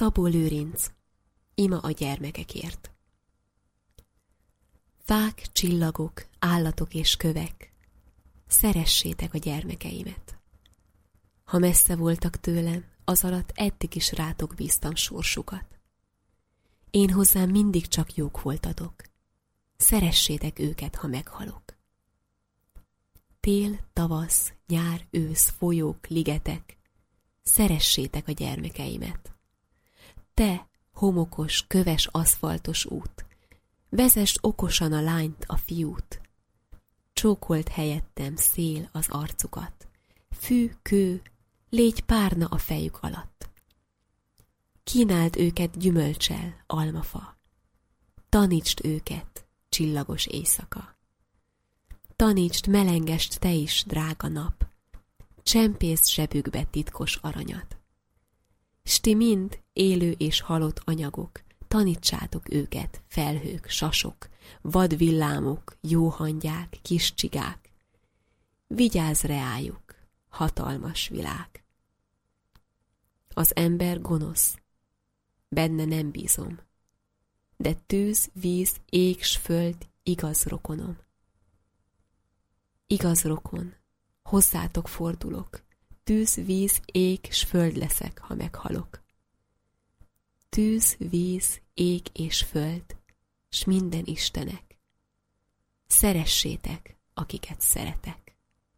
Szabó Lőrinc, ima a gyermekekért. Fák, csillagok, állatok és kövek, szeressétek a gyermekeimet. Ha messze voltak tőlem, az alatt eddig is rátok bíztam sorsukat. Én hozzám mindig csak jók voltatok, szeressétek őket, ha meghalok. Tél, tavasz, nyár, ősz, folyók, ligetek, szeressétek a gyermekeimet. Te, homokos, köves, aszfaltos út, vezesd okosan a lányt, a fiút. Csókolt helyettem szél az arcukat, fű, kő, légy párna a fejük alatt. Kínáld őket gyümölcsel, almafa, tanítsd őket, csillagos éjszaka. Tanítsd, melengest te is, drága nap, csempészd zsebükbe titkos aranyat. S ti mind, élő és halott anyagok, tanítsátok őket, felhők, sasok, vadvillámok, jóhangyák, kis csigák. Vigyázz reájuk, hatalmas világ. Az ember gonosz, benne nem bízom, de tűz, víz, ég s föld igaz rokonom. Igaz rokon, hozzátok fordulok, tűz, víz, ég s föld leszek, ha meghalok. Tűz, víz, ég és föld, s minden istenek, szeressétek, akiket szeretek.